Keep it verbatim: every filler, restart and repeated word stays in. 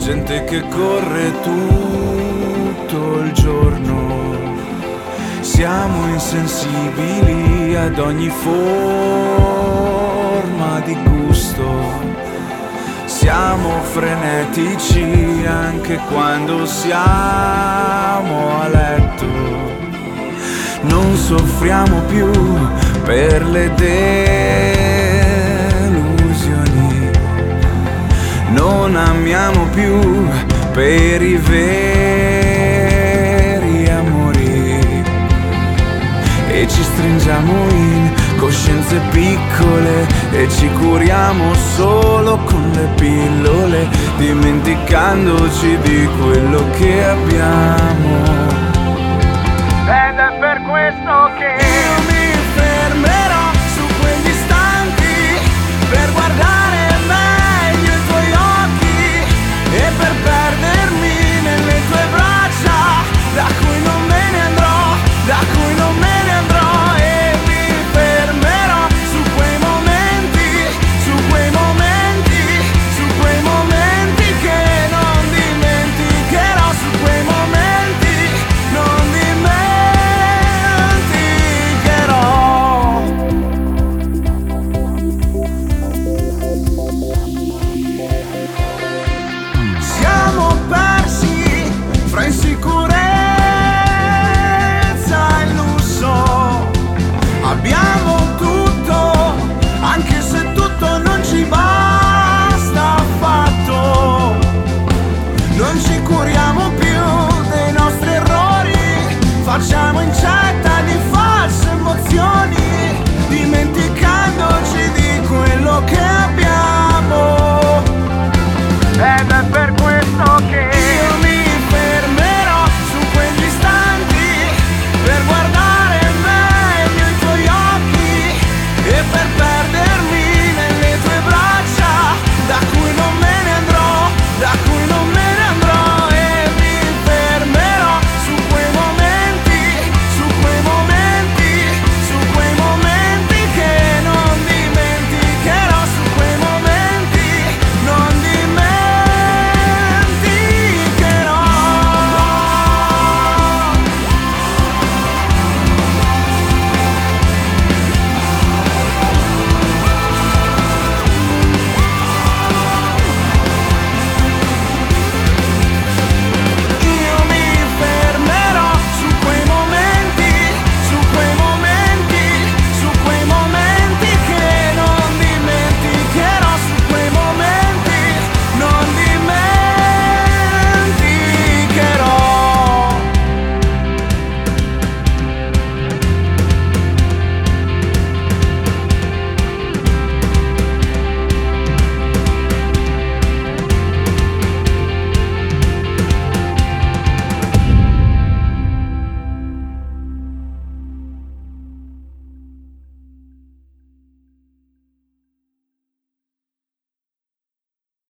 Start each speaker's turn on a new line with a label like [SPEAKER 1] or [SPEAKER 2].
[SPEAKER 1] gente che corre tutto il giorno. Siamo insensibili ad ogni forma di gusto. Siamo frenetici anche quando siamo a letto. Non soffriamo più per le delusioni. Non amiamo più per i veri amori. E ci stringiamo in coscienze piccole e ci curiamo solo con le pillole, dimenticandoci di quello che abbiamo.
[SPEAKER 2] Ed è per questo che
[SPEAKER 1] io mi fermerò